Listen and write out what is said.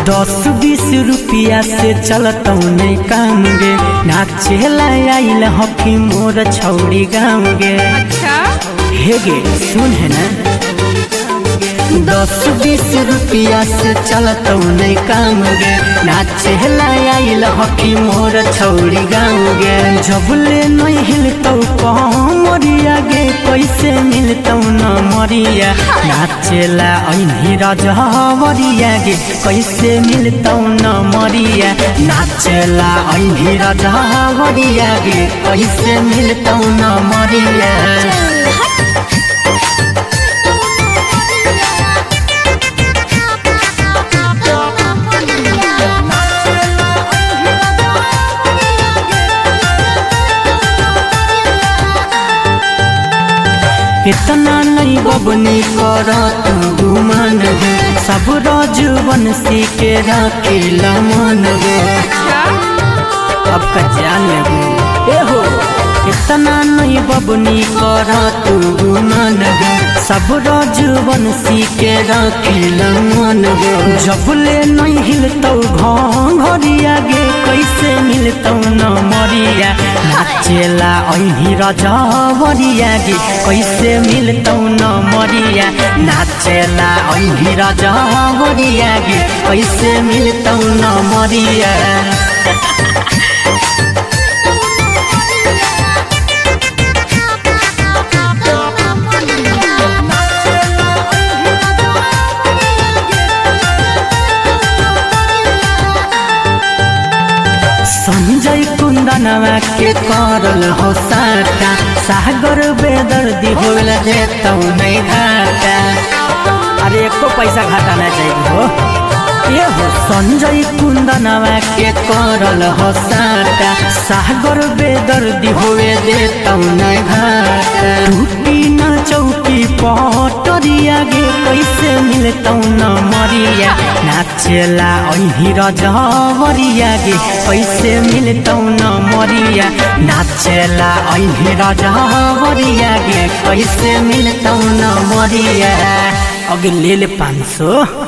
10-20 रुपया से चलतौ नहीं काम गे, नाचेला आइल हकी मोर छौड़ी गाँव गे। हे गे सुन है ना, 10-20 रुपया से चलतौ नहीं काम गे, नाचेला आइल हकी मोर छौड़ी गाँव गे। जबले नहीं हिलतौ कमरिया गे, कैसे मिलतौ न मरिया, नाचेला ऐनी रजवरिया गे, कैसे मिलतौ न मरिया, नाचेला ऐनी रजवरिया गे, कैसे मिलतौ न मरिया। इतना नहीं बबनी कर गुमान हो, सब रजवन सी के रखेला मन हो। अब का जान लगो ए हो, इतना नहीं बबनी कर गुमान हो, सब रजवन सी के रखेला मन हो। जबले नहीं हिलतौ घरिया गे, कैसे मिलतौ न मरिया, नाचेला ऐनी रजवरिया गे, कैसे मिलतौ न मरिया, नाचेला ऐनी रजवरिया गे, कैसे मिलतौ न मरिया। संजय कुंदनवा के करल हो साटा, सागर बेदर्दी होल जेतौ नहीं घाटा। अरे एको पैसा घाटा ना चाहिए हो ये हो। संजय कुंदनवा के करल हो साटा, सागर बेदर्दी होवे देतौ नहीं घाटा। टूटी न चौकी पटरिया गे, कैसे मिलतौ न मरिया, नाचेला ऐनी रजवरिया गे, कैसे मिलतौ न मरिया, नाचेला ऐनी रजवरिया गे, कैसे मिलतौ न मरिया। अगे ले 500।